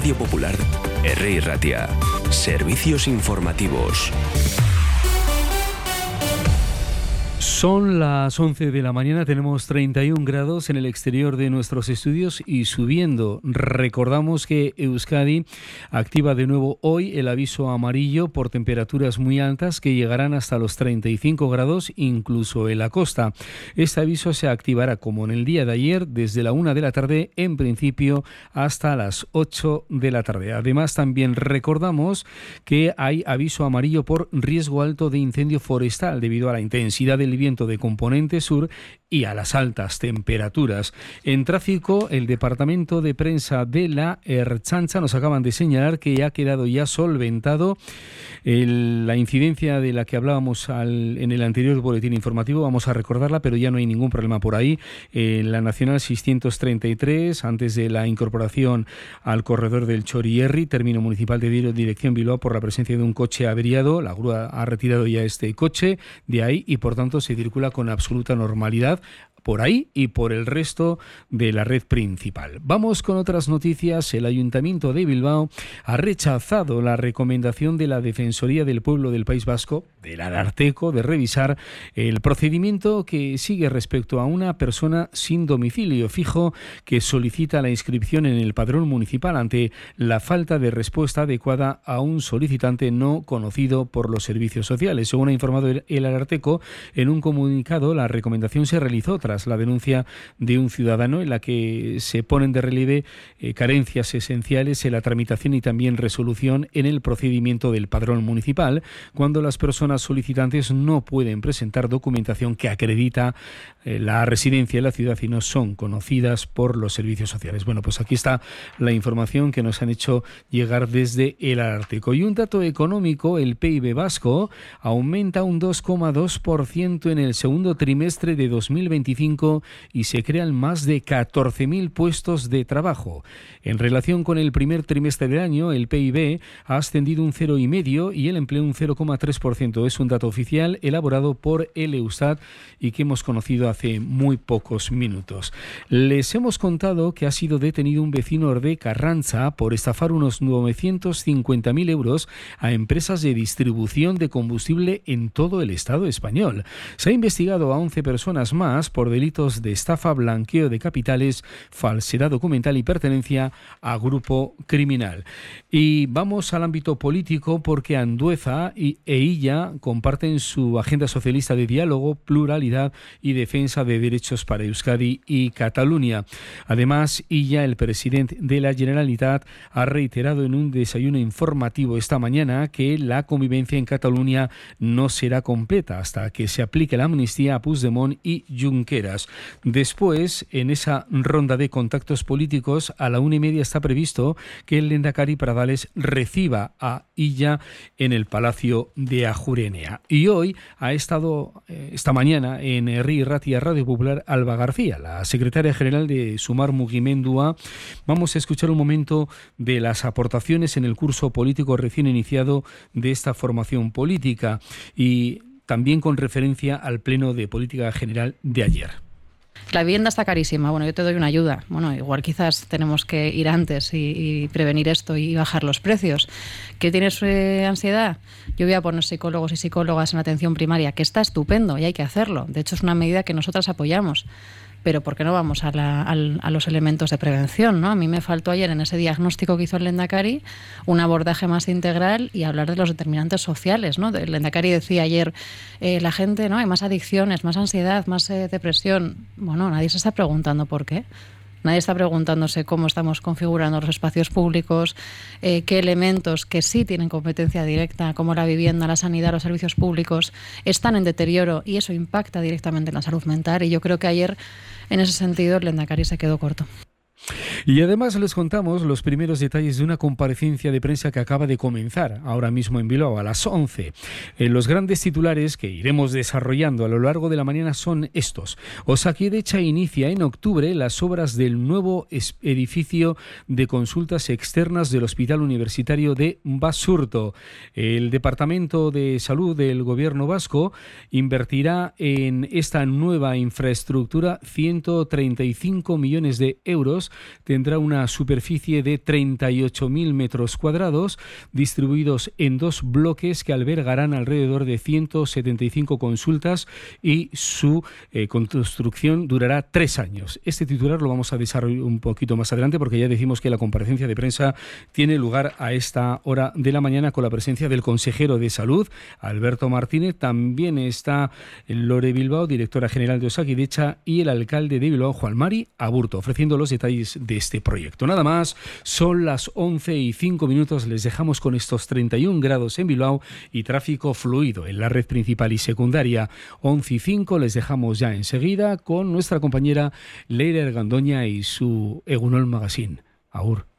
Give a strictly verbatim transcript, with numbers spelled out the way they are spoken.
Radio Popular, R I Ratia. Servicios informativos. Son las once de la mañana, tenemos treinta y un grados en el exterior de nuestros estudios y subiendo. Recordamos que Euskadi activa de nuevo hoy el aviso amarillo por temperaturas muy altas que llegarán hasta los treinta y cinco grados, incluso en la costa. Este aviso se activará como en el día de ayer, desde la una de la tarde, en principio, hasta las ocho de la tarde. Además, también recordamos que hay aviso amarillo por riesgo alto de incendio forestal debido a la intensidad del viento de componente sur y a las altas temperaturas. En tráfico, el Departamento de Prensa de la Ertzaintza nos acaban de señalar que ha quedado ya solventado el, la incidencia de la que hablábamos al, en el anterior boletín informativo. Vamos a recordarla, pero ya no hay ningún problema por ahí. Eh, la Nacional seiscientos treinta y tres, antes de la incorporación al corredor del Chorierri, término municipal de dirección Bilbao, por la presencia de un coche averiado. La grúa ha retirado ya este coche de ahí y, por tanto, se circula con absoluta normalidad por ahí y por el resto de la red principal. Vamos con otras noticias. El Ayuntamiento de Bilbao ha rechazado la recomendación de la Defensoría del Pueblo del País Vasco, del Ararteko, de revisar el procedimiento que sigue respecto a una persona sin domicilio fijo que solicita la inscripción en el padrón municipal ante la falta de respuesta adecuada a un solicitante no conocido por los servicios sociales. Según ha informado el Ararteko, en un comunicado, la recomendación se realizó tras la denuncia de un ciudadano en la que se ponen de relieve eh, carencias esenciales en la tramitación y también resolución en el procedimiento del padrón municipal, cuando las personas solicitantes no pueden presentar documentación que acredita eh, la residencia en la ciudad y no son conocidas por los servicios sociales. Bueno, pues aquí está la información que nos han hecho llegar desde el Ararteko. Y un dato económico: el P I B vasco aumenta un dos coma dos por ciento en el segundo trimestre de dos mil veinticinco y se crean más de catorce mil puestos de trabajo. En relación con el primer trimestre del año, el P I B ha ascendido un cero coma cinco y el empleo un cero coma tres por ciento. Es un dato oficial elaborado por el Eustat y que hemos conocido hace muy pocos minutos. Les hemos contado que ha sido detenido un vecino de Carranza por estafar unos novecientos cincuenta mil euros a empresas de distribución de combustible en todo el Estado español. Se ha investigado a once personas más por delitos de estafa, blanqueo de capitales, falsedad documental y pertenencia a grupo criminal. Y vamos al ámbito político porque Andueza y, e Illa comparten su agenda socialista de diálogo, pluralidad y defensa de derechos para Euskadi y Cataluña. Además, Illa, el presidente de la Generalitat, ha reiterado en un desayuno informativo esta mañana que la convivencia en Cataluña no será completa hasta que se aplique la amnistía a Puigdemont y Junqueras. Después, en esa ronda de contactos políticos, a la una y media está previsto que el Lehendakari Pradales reciba a Illa en el Palacio de Ajurenea. Y hoy ha estado, eh, esta mañana, en R I Ratia Radio Popular, Alba García, la secretaria general de Sumar Mugimendua. Vamos a escuchar un momento de las aportaciones en el curso político recién iniciado de esta formación política y también con referencia al Pleno de Política General de ayer. La vivienda está carísima. Bueno, yo te doy una ayuda. Bueno, igual quizás tenemos que ir antes y, y prevenir esto y bajar los precios. ¿Qué tienes eh, ansiedad? Yo voy a poner psicólogos y psicólogas en atención primaria, que está estupendo y hay que hacerlo. De hecho, es una medida que nosotras apoyamos. Pero ¿por qué no vamos a, la, a, a los elementos de prevención, ¿no? A mí me faltó ayer en ese diagnóstico que hizo el Lehendakari un abordaje más integral y hablar de los determinantes sociales, ¿no? El Lehendakari decía ayer, eh, la gente, ¿no? Hay más adicciones, más ansiedad, más eh, depresión. Bueno, nadie se está preguntando por qué. Nadie está preguntándose cómo estamos configurando los espacios públicos, eh, qué elementos que sí tienen competencia directa, como la vivienda, la sanidad, los servicios públicos, están en deterioro y eso impacta directamente en la salud mental. Y yo creo que ayer, en ese sentido, el Lehendakari se quedó corto. Y además les contamos los primeros detalles de una comparecencia de prensa que acaba de comenzar ahora mismo en Bilbao a las once. Eh, los grandes titulares que iremos desarrollando a lo largo de la mañana son estos. Osakidetza inicia en octubre las obras del nuevo edificio de consultas externas del Hospital Universitario de Basurto. El Departamento de Salud del Gobierno vasco invertirá en esta nueva infraestructura ciento treinta y cinco millones de euros tendrá una superficie de treinta y ocho mil metros cuadrados, distribuidos en dos bloques que albergarán alrededor de ciento setenta y cinco consultas, y su eh, construcción durará tres años. Este titular lo vamos a desarrollar un poquito más adelante, porque ya decimos que la comparecencia de prensa tiene lugar a esta hora de la mañana con la presencia del consejero de Salud, Alberto Martínez. También está Lore Bilbao, directora general de Osakidetza, y el alcalde de Bilbao, Juan Mari Aburto, ofreciendo los detalles de este proyecto. Nada más, son las once y cinco minutos. Les dejamos con estos treinta y un grados en Bilbao y tráfico fluido en la red principal y secundaria. once y cinco, les dejamos ya enseguida con nuestra compañera Leire Argandoña y su Egunon Magazine. Agur.